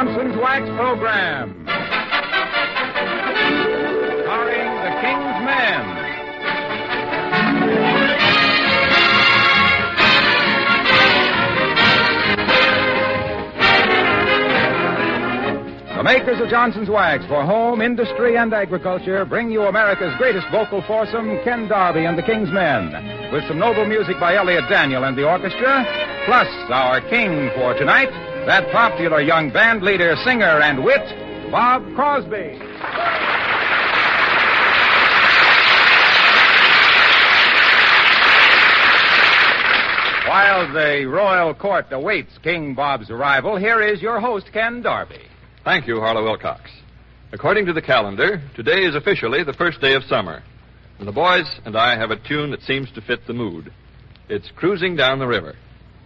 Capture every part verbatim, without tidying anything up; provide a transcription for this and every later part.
Johnson's Wax Program. Starring the King's Men. The makers of Johnson's Wax for home, industry, and agriculture bring you America's greatest vocal foursome, Ken Darby and the King's Men, with some noble music by Elliott Daniel and the orchestra, plus our king for tonight, that popular young band leader, singer, and wit, Bob Crosby. While the royal court awaits King Bob's arrival, here is your host, Ken Darby. Thank you, Harlow Wilcox. According to the calendar, today is officially the first day of summer, and the boys and I have a tune that seems to fit the mood. It's Cruising Down the River.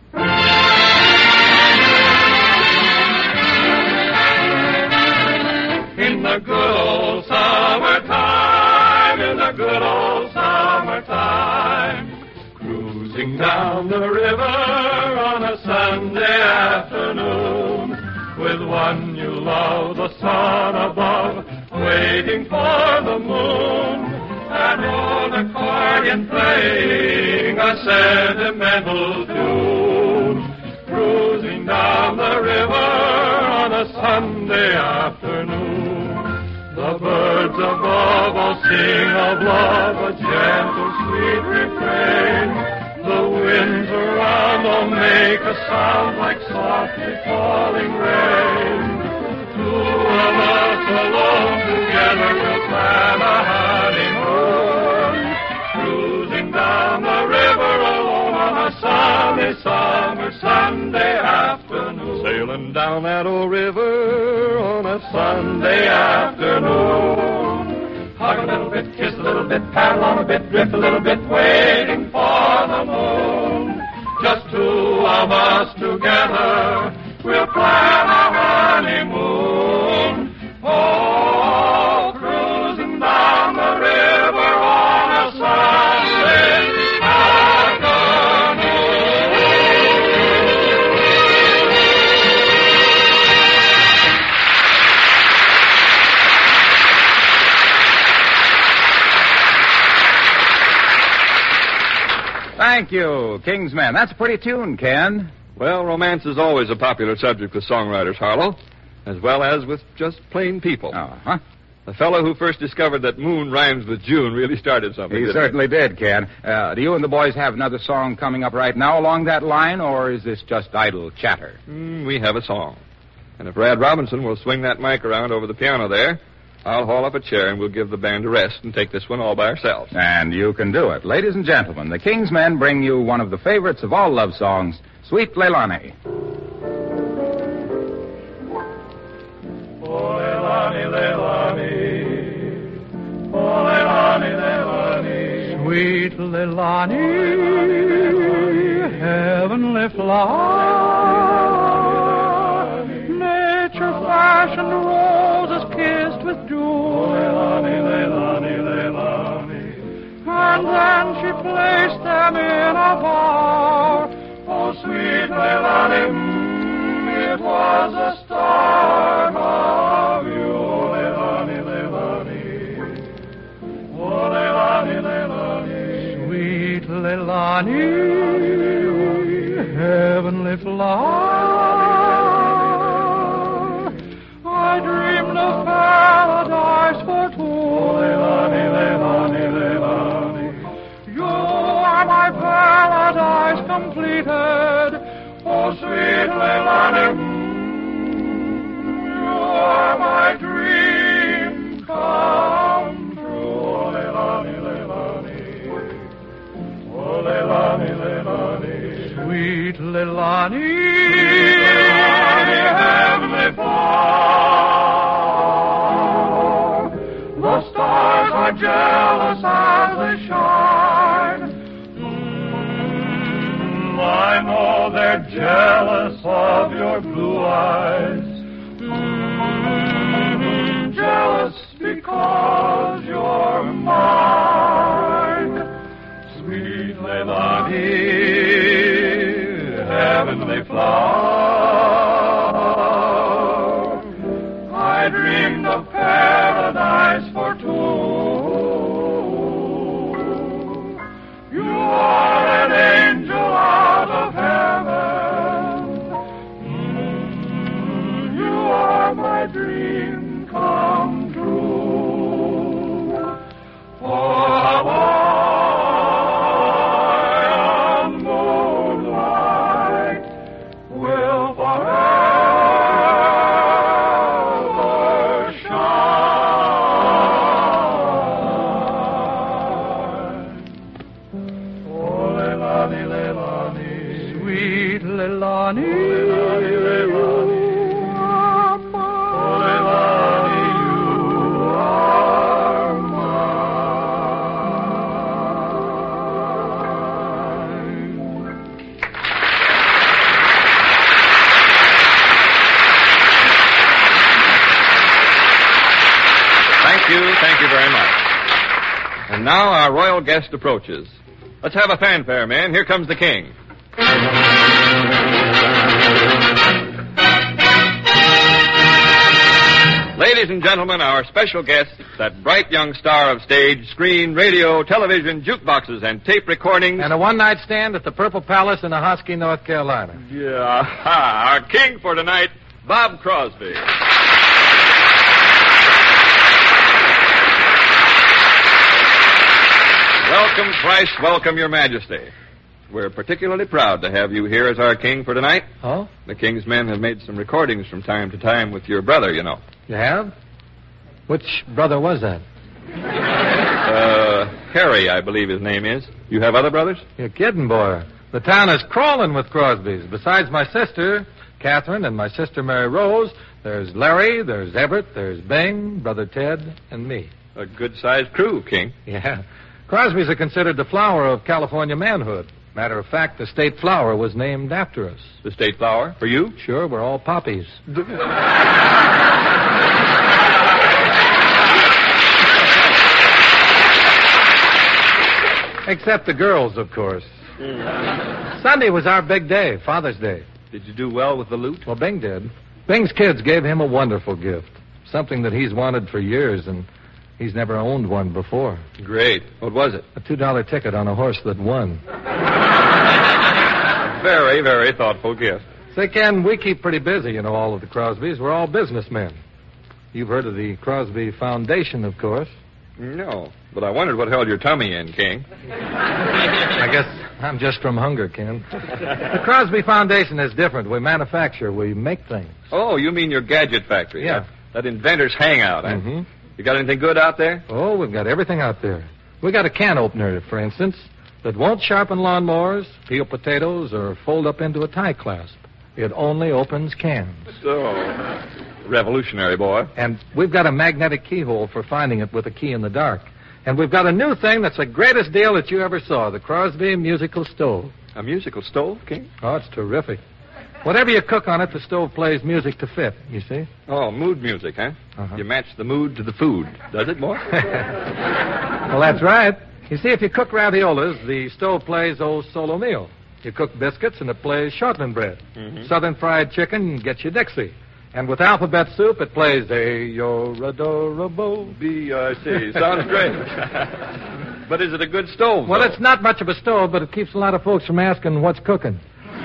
In the good old summertime, in the good old summertime, cruising down the river on a Sunday afternoon, with one you love, the sun above, waiting for the moon, an old accordion playing a sentimental tune, cruising down the river on a Sunday afternoon. The birds above all sing of love, a gentle, sweet refrain. The winds around all make a sound like softly falling rain. Two of us alone together will plan a honeymoon, cruising down the river alone on a sunny summer Sunday afternoon. Sailing down that old river on a Sunday afternoon. Hug a little bit, kiss a little bit, paddle on a bit, drift a little bit, waiting for the moon. Just two of us together, we'll plan a honeymoon. Oh, cruising down the river on a Sunday Thank you, King's Men. That's a pretty tune, Ken. Well, romance is always a popular subject with songwriters, Harlow, as well as with just plain people. Uh-huh. The fellow who first discovered that moon rhymes with June really started something. He certainly he? did, Ken. Uh, do you and the boys have another song coming up right now along that line, or is this just idle chatter? Mm, we have a song. And if Rad Robinson will swing that mic around over the piano there, I'll haul up a chair and we'll give the band a rest and take this one all by ourselves. And you can do it. Ladies and gentlemen, the King's Men bring you one of the favorites of all love songs, Sweet Leilani. Oh, Leilani, Leilani. Oh, Leilani, Leilani. Sweet Leilani, heavenly flower. Nature fashioned roses kissed with dew. Oh, Leilani, Leilani, Leilani. And then she placed them in a bower. Oh, sweet Leilani, mm, it was a start of you. Leilani, Leilani. Oh, Leilani, Leilani. Sweet Leilani, heavenly flower. I dreamed of paradise for two. Oh, Leilani, Leilani, Leilani. You are my paradise completed. Oh, sweet Leilani, mm, you are my dream come true. Oh, Leilani, Leilani. Oh, Leilani, Leilani. Sweet Leilani, sweet Leilani, heavenly flower. The stars are jealous as they shine. Mm, I know they're jealous of your blue eyes. Mm, jealous because you're mine. Sweet Leilani, heavenly flower. dream come true. For how I on moonlight will forever shine. Oh, Leilani, Leilani, sweet Leilani, Leilani, Leilani. Thank you very much. And now our royal guest approaches. Let's have a fanfare, men. Here comes the king. Ladies and gentlemen, our special guest, that bright young star of stage, screen, radio, television, jukeboxes, and tape recordings. And a one-night stand at the Purple Palace in Ahoskie, North Carolina. Yeah, our king for tonight, Bob Crosby. Welcome, thrice welcome, Your Majesty. We're particularly proud to have you here as our king for tonight. Oh? The king's men have made some recordings from time to time with your brother, you know. You have? Which brother was that? Uh, Harry, I believe his name is. You have other brothers? You're kidding, boy. The town is crawling with Crosbys. Besides my sister, Catherine, and my sister Mary Rose, there's Larry, there's Everett, there's Bing, Brother Ted, and me. A good-sized crew, King. Yeah. Crosbys are considered the flower of California manhood. Matter of fact, the state flower was named after us. The state flower? For you? Sure, we're all poppies. Except the girls, of course. Mm. Sunday was our big day, Father's Day. Did you do well with the loot? Well, Bing did. Bing's kids gave him a wonderful gift. Something that he's wanted for years, and he's never owned one before. Great. What was it? A two dollar ticket on a horse that won. Very, very thoughtful gift. Say, Ken, we keep pretty busy, you know, all of the Crosbys. We're all businessmen. You've heard of the Crosby Foundation, of course. No, but I wondered what held your tummy in, King. I guess I'm just from hunger, Ken. The Crosby Foundation is different. We manufacture. We make things. Oh, you mean your gadget factory? Yeah. That, that inventor's hangout, eh? Mm-hmm. You got anything good out there? Oh, we've got everything out there. We got a can opener, for instance, that won't sharpen lawnmowers, peel potatoes, or fold up into a tie clasp. It only opens cans. So, revolutionary, boy. And we've got a magnetic keyhole for finding it with a key in the dark. And we've got a new thing that's the greatest deal that you ever saw, the Crosby Musical Stove. A musical stove, King? Oh, it's terrific. Whatever you cook on it, the stove plays music to fit, you see? Oh, mood music, huh? Uh-huh. You match the mood to the food, does it, boy? Well, that's right. You see, if you cook raviolas, the stove plays Oh Solo Meal. You cook biscuits, and it plays Shortland bread. Mm-hmm. Southern fried chicken gets you Dixie. And with alphabet soup, it plays Ayo Radorabo. B I C. Sounds great. But is it a good stove, Well, though? it's not much of a stove, but it keeps a lot of folks from asking what's cooking.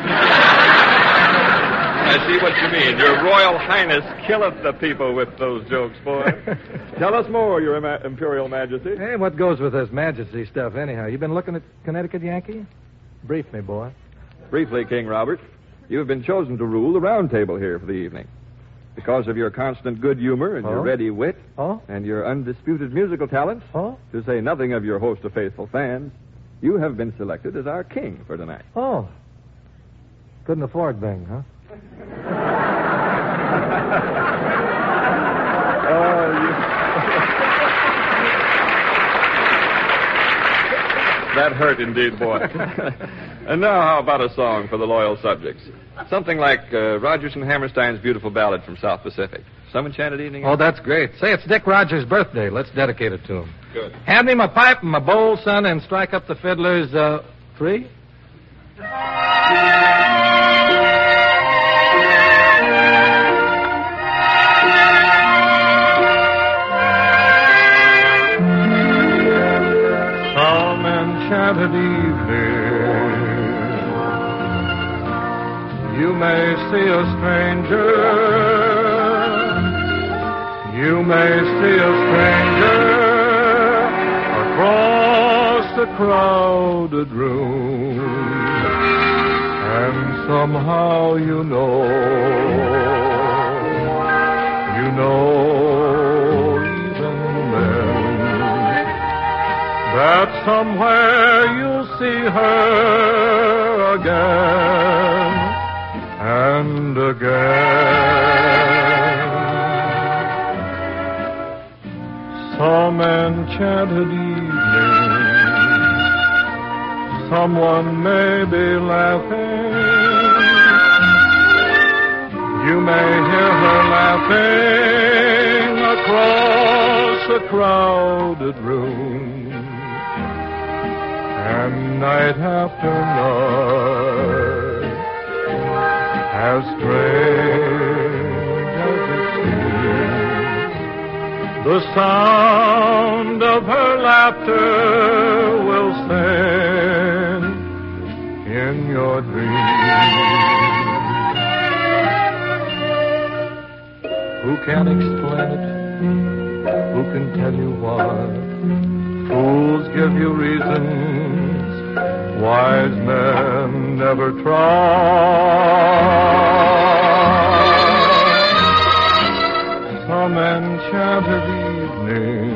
I see what you mean. Your Royal Highness killeth the people with those jokes, boy. Tell us more, Your Ima- Imperial Majesty. Hey, what goes with this Majesty stuff, anyhow? You been looking at Connecticut Yankee? Brief me, boy. Briefly, King Robert, you have been chosen to rule the round table here for the evening. Because of your constant good humor and Oh? your ready wit Oh? and your undisputed musical talents, Oh? to say nothing of your host of faithful fans, you have been selected as our king for tonight. Oh. Couldn't afford Bing, huh? Oh, you... That hurt indeed, boy. And now, how about a song for the loyal subjects? Something like uh, Rodgers and Hammerstein's beautiful ballad from South Pacific. Some enchanted evening. Oh, that's great. Say, it's Dick Rogers' birthday. Let's dedicate it to him. Good. Hand me my pipe and my bowl, son, and strike up the fiddler's, uh, three? Some enchanted evening, you may see a stranger You may see a stranger across the crowded room, and somehow you know, you know even then, that somewhere you'll see her again and again. Some enchanted evening, someone may be laughing. You may hear her laughing across a crowded room. And night after night, as strange as it seems, the sound of her laughter will sing in your dreams. Who can explain it? Who can tell you why? Fools give you reasons, wise men never try. Some enchanted evening,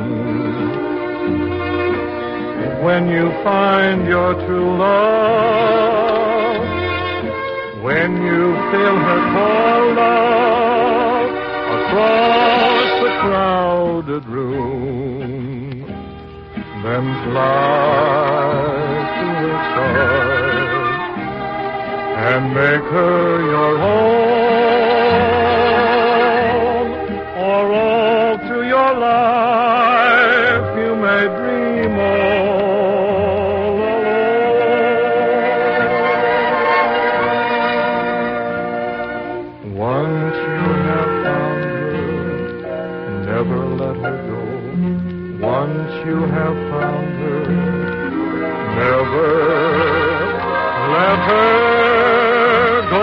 when you find your true love, when you feel her call love across the crowded room, then fly to her side and make her your own. Or all through your life you may dream all alone. Once you have found her, never let her go. Once you have found her, never let her go.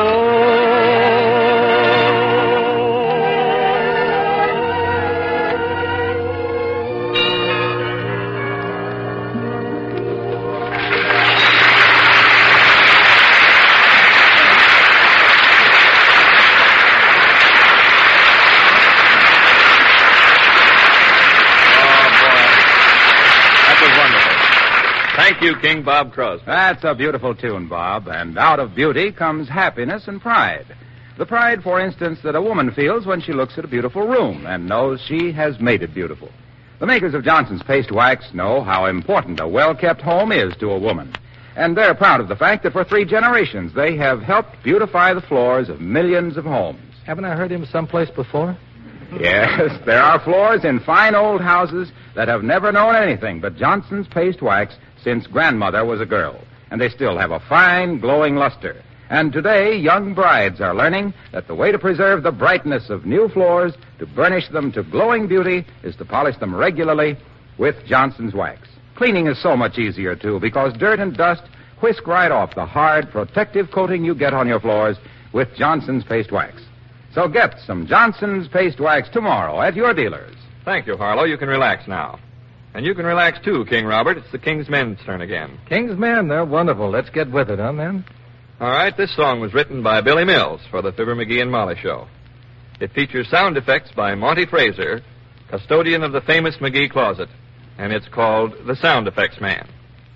Thank you, King Bob Crosby. That's a beautiful tune, Bob. And out of beauty comes happiness and pride. The pride, for instance, that a woman feels when she looks at a beautiful room and knows she has made it beautiful. The makers of Johnson's Paste Wax know how important a well-kept home is to a woman. And they're proud of the fact that for three generations they have helped beautify the floors of millions of homes. Haven't I heard him someplace before? Yes, there are floors in fine old houses that have never known anything but Johnson's Paste Wax since grandmother was a girl. And they still have a fine, glowing luster. And today, young brides are learning that the way to preserve the brightness of new floors, to burnish them to glowing beauty, is to polish them regularly with Johnson's Wax. Cleaning is so much easier, too, because dirt and dust whisk right off the hard, protective coating you get on your floors with Johnson's Paste Wax. So get some Johnson's Paste Wax tomorrow at your dealers. Thank you, Harlow. You can relax now. And you can relax, too, King Robert. It's the King's Men's turn again. King's Men, they're wonderful. Let's get with it, huh, men? All right, this song was written by Billy Mills for the Fibber McGee and Molly Show. It features sound effects by Monty Fraser, custodian of the famous McGee Closet, and it's called The Sound Effects Man.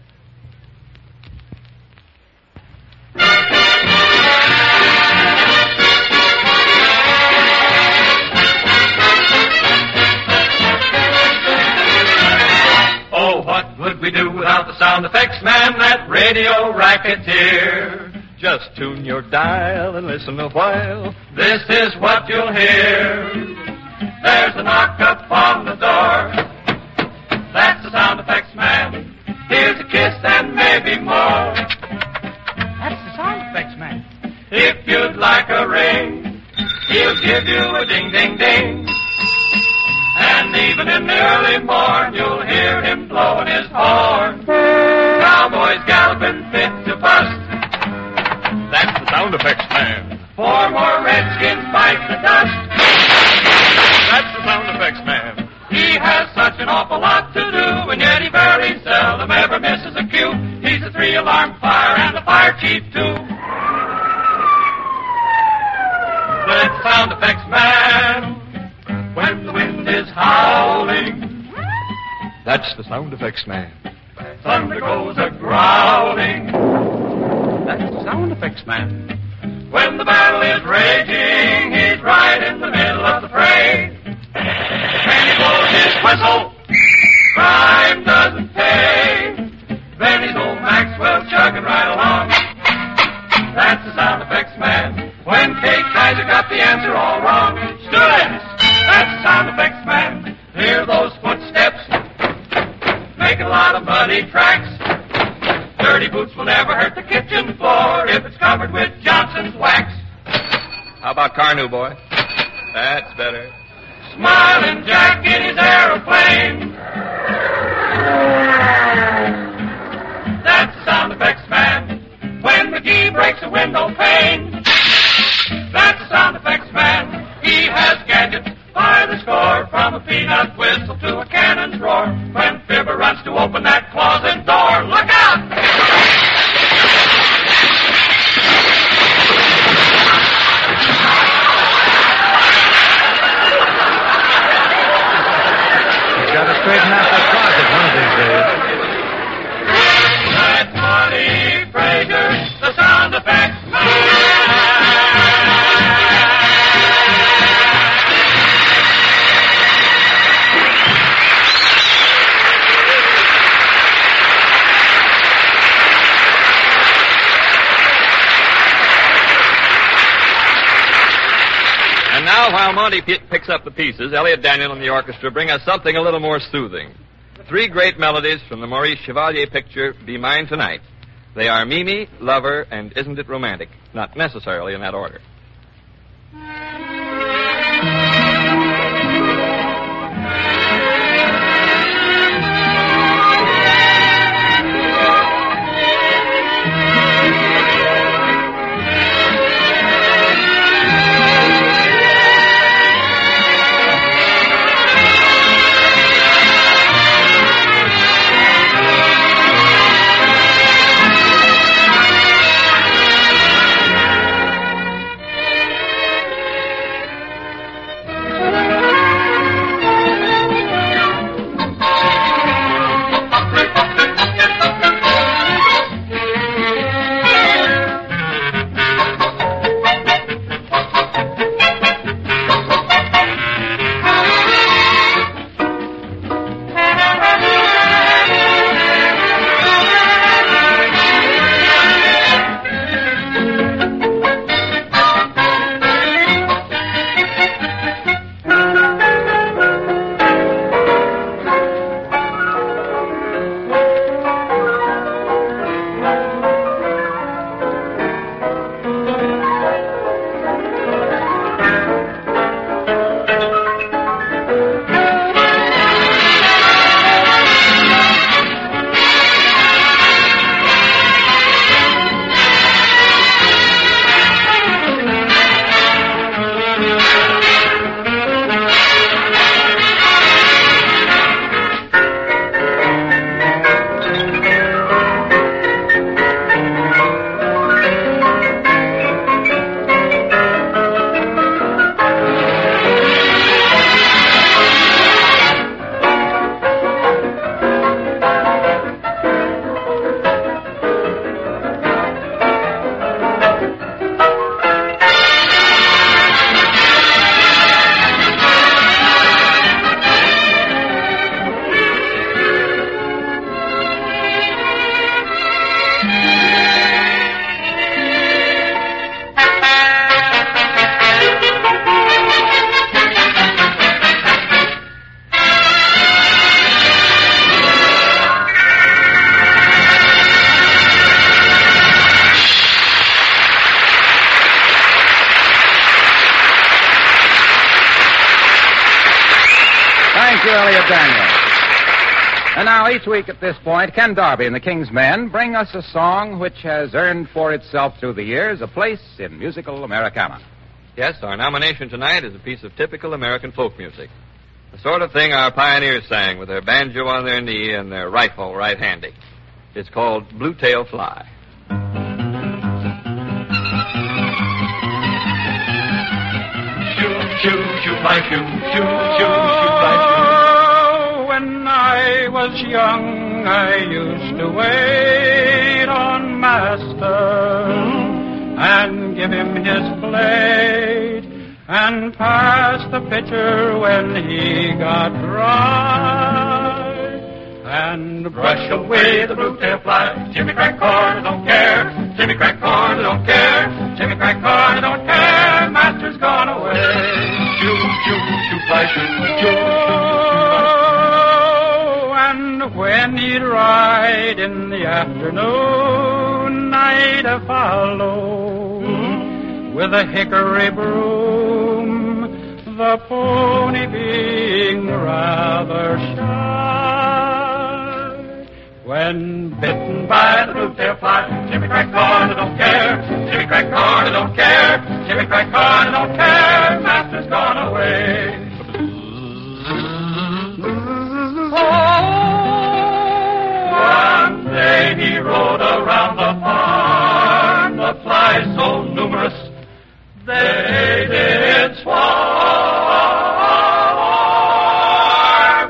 Oh, what would we do without the sound effects man, that radio racketeer? Just tune your dial and listen a while. This is what you'll hear. There's a knock up on the door. That's the sound effects man. Here's a kiss and maybe more. That's the sound effects man. If you'd like a ring, he'll give you a ding, ding, ding. And even in the early morn, you'll hear him blowing his horn. Cowboys galloping fit to bust. That's the sound effects man. Four more redskins bite the dust. That's the sound effects awful lot to do, and yet he very seldom ever misses a cue. He's a three-alarm fire and a fire chief, too. The sound effects man, when the wind is howling. That's the sound effects man. Thunder goes a-growling. That's the sound effects man. When the battle is raging, he's right in the middle of the fray. And he blows his whistle, crime doesn't pay. Then he's old Maxwell chugging right along. That's the sound effects man. When Kate Kaiser got the answer all wrong. Students, that's the sound effects man. Hear those footsteps, make a lot of muddy tracks. Dirty boots will never hurt the kitchen floor if it's covered with Johnson's wax. How about Carnu, boy? That's better. Smiling Jack in his aeroplane. That's the sound effects man. When McGee breaks a window pane. That's the sound effects man. He has gadgets by the score, from a peanut whistle to a cannon's roar. When Fibber runs to open that closet door, look out! Got to straighten out that closet one of these days. That's Monty Fraser, the sound effects man. And now, while Monty p- picks up the pieces, Elliot Daniel and the orchestra bring us something a little more soothing. Three great melodies from the Maurice Chevalier picture, Be Mine Tonight. They are Mimi, Lover, and Isn't It Romantic? Not necessarily in that order. Elliot Daniel. And now, each week at this point, Ken Darby and the King's Men bring us a song which has earned for itself through the years a place in musical Americana. Yes, our nomination tonight is a piece of typical American folk music. The sort of thing our pioneers sang with their banjo on their knee and their rifle right handy. It's called Blue Tail Fly. Shoo, shoo, shoo, fly, shoo, shoo, shoo, shoo, fly, shoo. When I was young, I used to wait on Master and give him his plate and pass the pitcher when he got dry and brush away the blue-tail fly. Jimmy crack corn, I don't care. Jimmy crack corn, I don't care. Jimmy crack corn, I don't care. Master's gone away. Shoo, shoo, shoo, fly, shoo, shoo, shoo, shoo. And when he'd ride in the afternoon, I'd a follow with a hickory broom, the pony being rather shy. When bitten by the blue-tail fly, Jimmy crack corn, I don't care. Jimmy crack corn, I don't care. Jimmy crack corn, I don't care. Master's gone away. One day he rode around the farm, the flies so numerous they did swarm.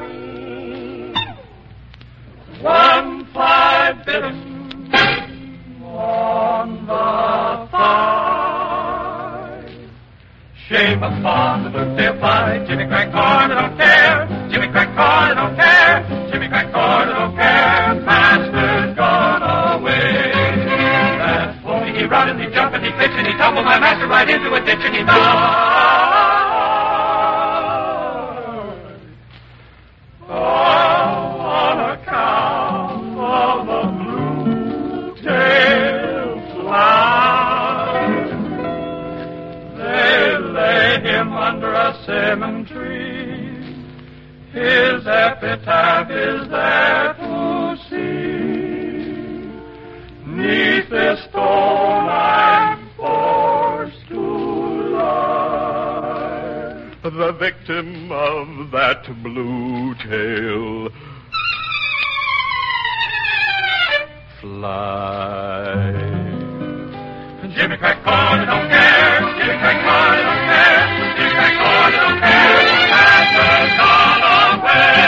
One fly bit him on the thigh. Shame upon the blue-tail fly. Jimmy crack corn, I don't care. Jimmy crack corn, I don't care. Jimmy crack corn, I don't care. Master's gone away. That pony, he run and he jump and he pitch and he tumble my master right into a ditch and he died. All on account of the blue-tail fly. They laid him under a cinnamon tree. His epitaph is there to see. 'Neath this stone I'm forced to lie, the victim of that blue-tail fly. Jimmy crack corn, I don't care. Jimmy crack corn, I don't care. Jimmy crack corn, I don't care. Master's gone away.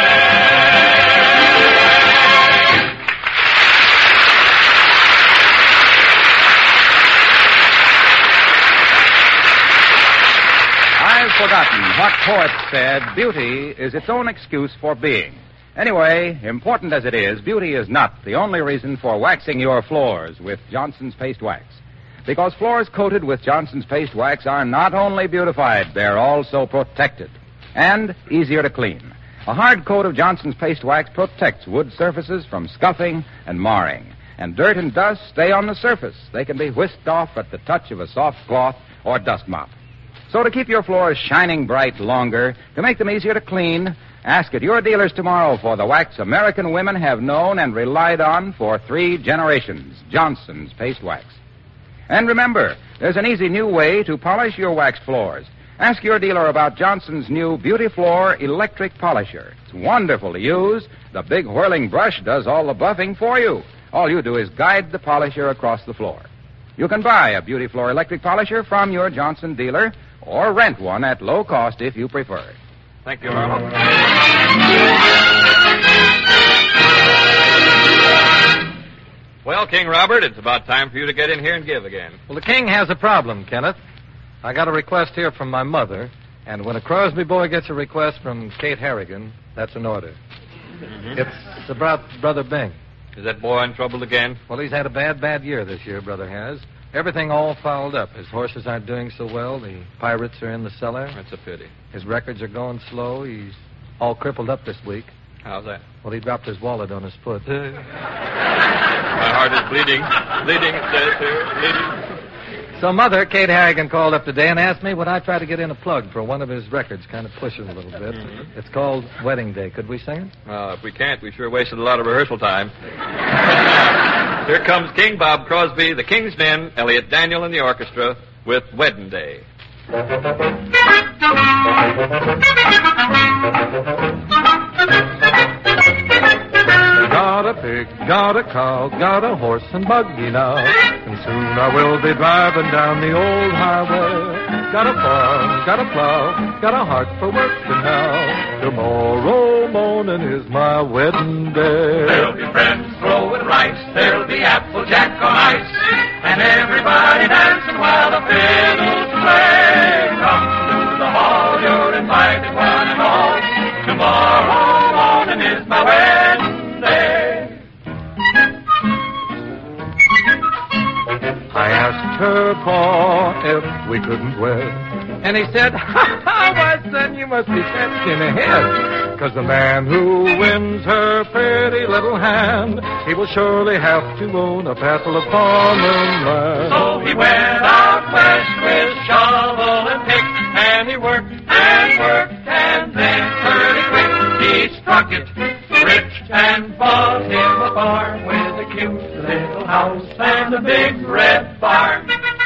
I've forgotten what poet said beauty is its own excuse for being. Anyway, important as it is, beauty is not the only reason for waxing your floors with Johnson's Paste Wax. Because floors coated with Johnson's Paste Wax are not only beautified, they're also protected and easier to clean. A hard coat of Johnson's Paste Wax protects wood surfaces from scuffing and marring. And dirt and dust stay on the surface. They can be whisked off at the touch of a soft cloth or dust mop. So to keep your floors shining bright longer, to make them easier to clean, ask at your dealers tomorrow for the wax American women have known and relied on for three generations, Johnson's Paste Wax. And remember, there's an easy new way to polish your waxed floors. Ask your dealer about Johnson's new Beauty Floor Electric Polisher. It's wonderful to use. The big whirling brush does all the buffing for you. All you do is guide the polisher across the floor. You can buy a Beauty Floor Electric Polisher from your Johnson dealer or rent one at low cost if you prefer. Thank you, Arnold. Well, King Robert, it's about time for you to get in here and give again. Well, the king has a problem, Kenneth. I got a request here from my mother, and when a Crosby boy gets a request from Kate Harrigan, that's an order. Mm-hmm. It's about Brother Bing. Is that boy in trouble again? Well, he's had a bad, bad year this year, Brother has. Everything all fouled up. His horses aren't doing so well. The pirates are in the cellar. That's a pity. His records are going slow. He's all crippled up this week. How's that? Well, he dropped his wallet on his foot. My heart is bleeding. Bleeding, it says here. Bleeding. So Mother, Kate Harrigan, called up today and asked me would I try to get in a plug for one of his records, kind of push it a little bit. Mm-hmm. It's called Wedding Day. Could we sing it? Well, if we can't, we sure wasted a lot of rehearsal time. Here comes King Bob Crosby, the King's Men, Elliot Daniel and the orchestra with Wedding Day. Got a pig, got a cow, got a horse and buggy now, and soon I will be driving down the old highway. Got a farm, got a plow, got a heart for working now. Tomorrow morning is my wedding day. There'll be friends throwing rice, there'll be applejack on ice, and everybody dancing while the fiddles play. Come to the hall, you're invited one and all. Tomorrow morning is my wedding day. I asked her pa if we couldn't wed, and he said, ha ha, why son, you must be fenced in ahead. Cause the man who wins her pretty little hand, he will surely have to own a passel of farming land. So he went out west with shovel and pick, and he worked and worked, and then pretty quick he struck it rich and bought him a farm with a cute little house and a big red barn.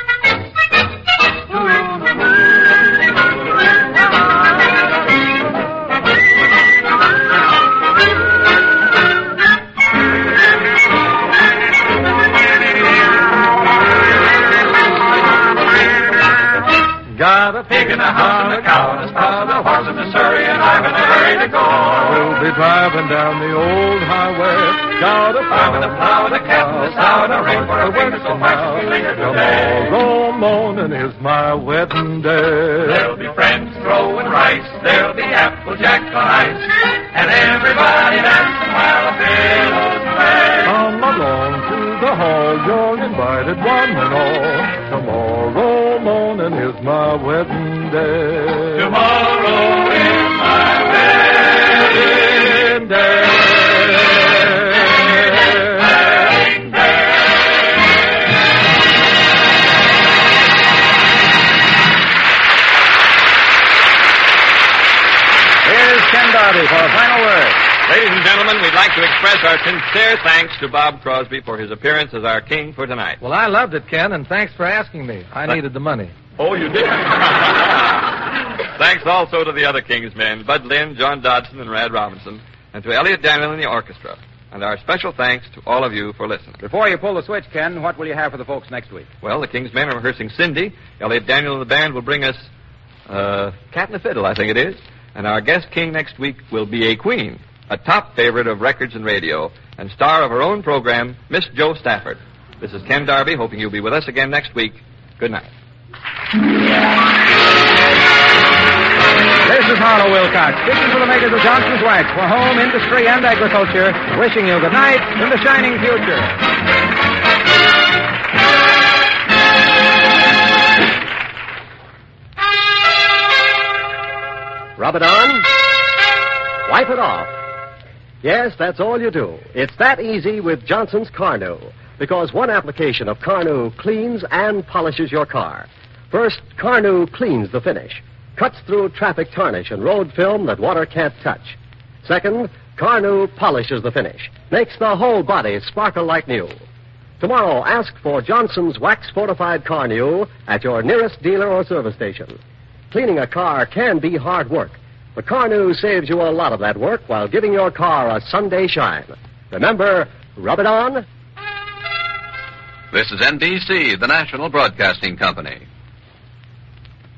Got a Pig and a house and a cow and a spouse and a horse and a surrey, and I'm in a hurry to go. We'll be driving down the old highway. Got a Farm and a plow and a cat and a sow and a ring for a finger, so much we linger today. Tomorrow morning is my wedding day. There'll be friends throwing rice, there'll be applejack on ice, and everybody dancing while the fiddles play. Come along to the hall, you're invited one and all. Tomorrow morning is my wedding day. Tomorrow is my wedding day. Wedding day. Here's Ken Darby for a final word. Ladies and gentlemen, we'd like to express our sincere thanks to Bob Crosby for his appearance as our king for tonight. Well, I loved it, Ken, and thanks for asking me. I needed the money. Oh, you did? Thanks also to the other King's men, Bud Lynn, John Dodson, and Rad Robinson, and to Elliot Daniel and the orchestra. And our special thanks to all of you for listening. Before you pull the switch, Ken, what will you have for the folks next week? Well, the King's men are rehearsing Cindy. Elliot Daniel and the band will bring us uh, Cat and the Fiddle, I think it is. And our guest king next week will be a queen, a top favorite of records and radio, and star of her own program, Miss Jo Stafford. This is Ken Darby, hoping you'll be with us again next week. Good night. This is Harlow Wilcox, speaking for the makers of Johnson's Wax for home, industry, and agriculture, wishing you good night in the shining future. Rub it on. Wipe it off. Yes, that's all you do. It's that easy with Johnson's Carnu, because one application of Carnu cleans and polishes your car. First, Carnu cleans the finish, cuts through traffic tarnish and road film that water can't touch. Second, Carnu polishes the finish, makes the whole body sparkle like new. Tomorrow, ask for Johnson's wax-fortified Carnu at your nearest dealer or service station. Cleaning a car can be hard work, but Carnu saves you a lot of that work while giving your car a Sunday shine. Remember, rub it on. This is N B C, the national broadcasting company.